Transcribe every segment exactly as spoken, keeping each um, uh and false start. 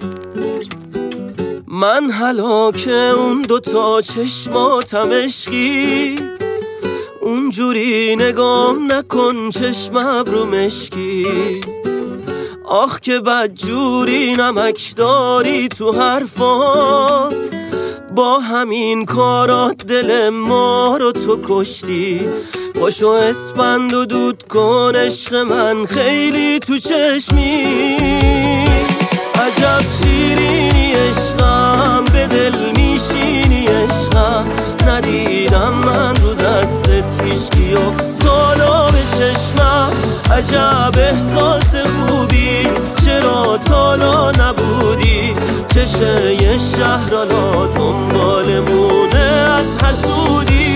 من هلاک اون دوتا چشماتم عشقی، اونجوری نگام نکن چشم ابرو مشکی. آخ که بدجوری نمک داری تو حرفات، با همین کارات دل ما رو تو کشتی. باشو اسپند و دود کن عشق من خیلی تو چشمی. عجب شیرینی عشقم، به دل میشینی عشقم. ندیدم من رو دستت هیچکی و تالا به چشمم. عجب احساس خوبی، چرا تالا نبودی؟ چشه یه شهرالا دنبالمونه از حسودی.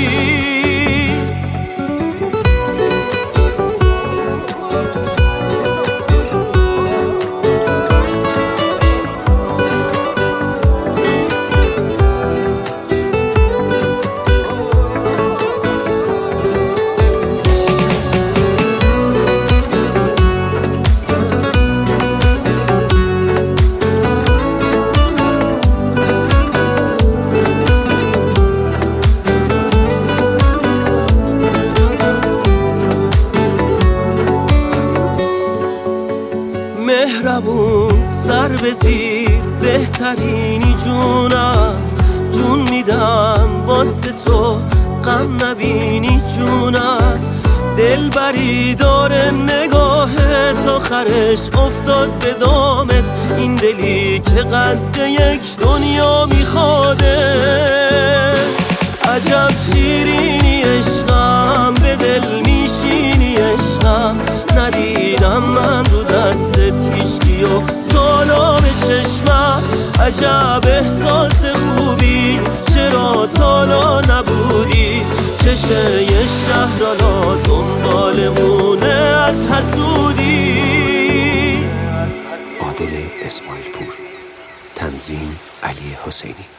مهربون سر به زیر بهترینی جونم، جون میدم واسه تو غم نبینی جونم. دلبری داره نگاهت آخرش افتاد به دامت، این دلی که قد یک دنیا میخواده. عجب شیرینی عشقم، به دل میشینی عشقم. ندیدم من رو دستت هیچکی و تالا به چشمم. عجب احساس خوبی، چرا تالا نبودی؟ چشه یه شهرالا دنبالمونه از حسودی. عادل اسماعیل پور، تنظیم علی حسینی.